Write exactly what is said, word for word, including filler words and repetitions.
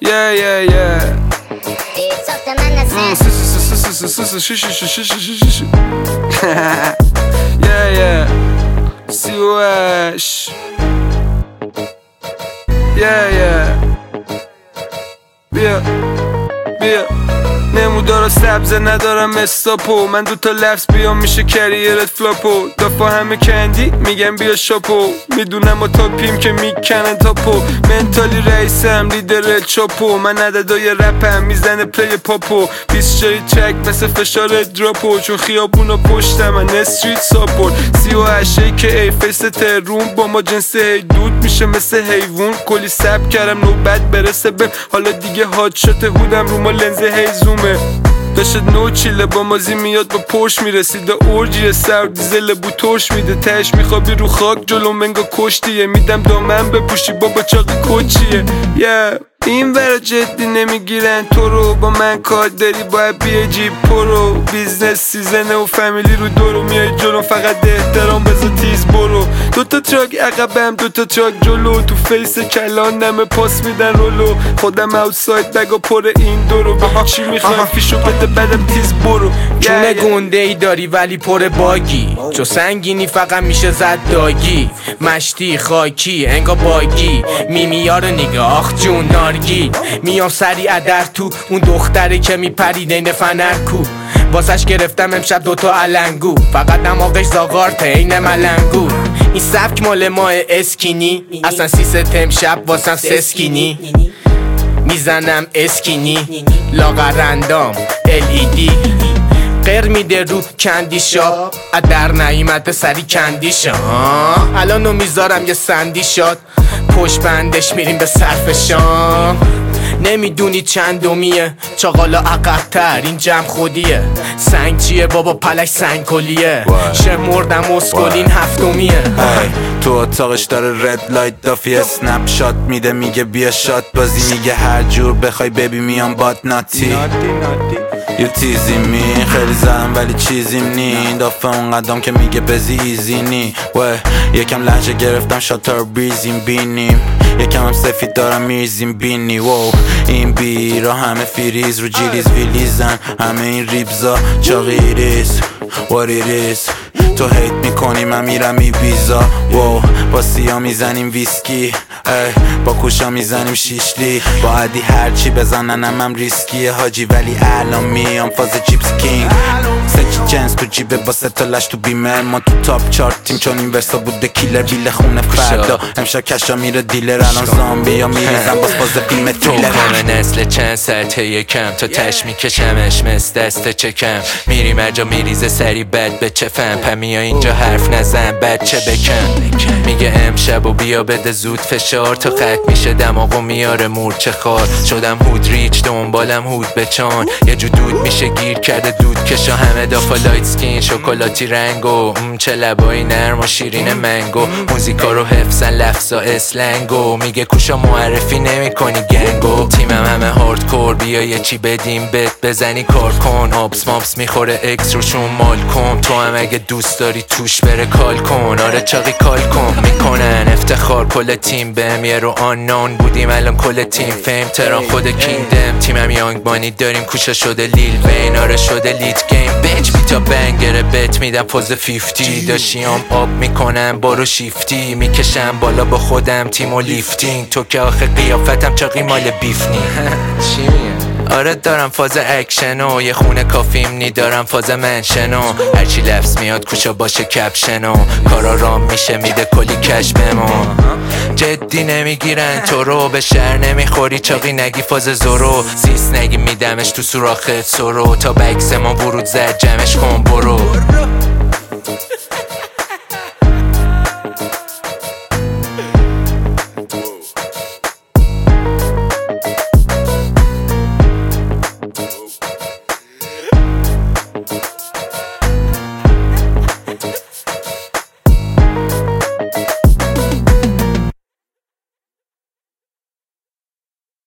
Yeah, yeah, yeah. Yeah, yeah. سیوش. Yeah, yeah. بیا بیا نمودارا سبزه ندارم استاپو من دوتا لفظ بیام میشه کریرت فلاپو دافا همه کندی میگم بیا شاپو میدونم ما تاپیم که میکنن تاپو منتالی رئیسم لیدر چاپو من عددای رپم میزنه پلی پاپو بیست جای ترک مثل فشار دراپو چون خیابونا پشتم من استریت ساپورت سی و هشته که ای فیس ترون با ما جنس هی دود میشه مثل حیوون کلی سب کردم نوبت برسه بهم حالا دیگه هات شده هودم رو ما لنز هی زومه داشت نو چیله با مازی میاد با پوش میرسید اورجیه سر دیزل بو توش میده تش میخوابی رو خاک جلو منگا کشتیه میدم دامن بپوشی بابا چاقی کوچیه yeah. این ورا جدی نمیگیرن تو رو با من کار داری باید بیای جیب پرو بیزنس سیزنه و فامیلی رو دورو میای جلو فقط احترام بذار تیز برو دوتا تراک عقبم دوتا تراک جلو تو فیس کلان نمه پاس میدن رولو خودم اوتساید بگا پر این دورو بگو چی میخوای فیشو بده بدم تیز برو چونه گنده ای داری ولی پر باگی چو سنگینی فقط میشه زد داگی مشتی خاکی انگا باگی میمیا رو نگاه جون نارگی میام سریع در تو اون دختره که میپرید این فنر کو واسش گرفتم امشب دوتا علنگو فقط دماغش زاغارته این ملنگو این سبک مال ماه اسکینی اصلا سیستم شب واسم سسکینی میزنم اسکینی لاغرندام ال ای دی غیر میده رو کندی شاب در نایمت سری کندی شا الانو میذارم یه سندی شاد پشت بندش میریم به صرف شام نمیدونی چندمیه چاقالا عقب‌تر این جمع خودیه سنگ چیه بابا پلش سنگ کلیه شمردم اسکلین هفتمیه تو اتاقش داره رد لایت دافی اسنپ شات میده میگه بیا شات بازی میگه هر جور بخوای ببی میام بات ناتی یو تیزی می خیلی زدم ولی چیزیم نی این دافه اون قدم که میگه بزی ایزی نی و یکم لحجه گرفتم شاتر بریزیم بینیم یکم هم سفید دارم میریزیم بینی وو این بیرا همه فریز رو جیلیز ویلیزن همه این ریبزا چاقیریز what it is تو هیت میکنی من میرم ای بیزا وو با سیا میزنیم ویسکی با کوشا میزنیم شیشلی با عدی هرچی بزننم هم ریسکیه حاجی ولی الان میام فاز چیپس کینگ سکی جنس تو جیبه با ستا لش تو بیمه ما تو تاپ چارتیم چون این ورسا بوده کیلر بیل خونه فردا امشا کشا میره دیلر الان زامبی ها میریزم باز باز فیلم تریلر تو نسل چند ساعته یکم تو تش میکشمش مثل دست چکم میری مرجا میریزه سری بد به چفم پمیا اینجا حرف نزن بچه بکن میگه امشب و بیا بده زود فشار تا خط میشه دماغو میاره مورچه خار شدم هود ریچ دنبالم هود بچان یه جو دود میشه گیر کرده دود کشا همه دافا لایت سکین شکلاتی رنگو چه لبایی نرم و شیرین منگو موزیکا رو حفظن لفظا اسلنگو میگه کوشا معرفی نمی کنی گنگو تیمم همه هاردکور بیا یه چی بدیم بت بزنی کار کن آبس مابس میخوره اکس روشون مال کن تو هم اگه دوست داری توش بره کال کن آره چاقی کال کن میکنن افتخار کل تیم بهم یه رو آنان بودیم الان کل تیم فیم تران خود کینگدم تیمم یانگ بانی داریم کوشا شده لیل وین آره شده لیت گیم بیچ بیتا بنگره بت میدم پوز فیفتی داشیام آب میکنم بارو شیفتی میکشم بالا با خودم تیم و لیفتینگ تو که آخه قیافتم چاقی مال بیفنی چی میگه آره دارم فاز اکشنو یه خونه کافیم نی دارم فاز منشنو هرچی لفظ میاد کوشا باشه کپشنو کارا رام میشه میده کلی کش بمون جدی نمیگیرن تو رو به شهر نمیخوری چاقی نگی فاز زورو زیست نگی میدمش تو سوراخت سرو تا بکس ما ورود زد جمعش کن برو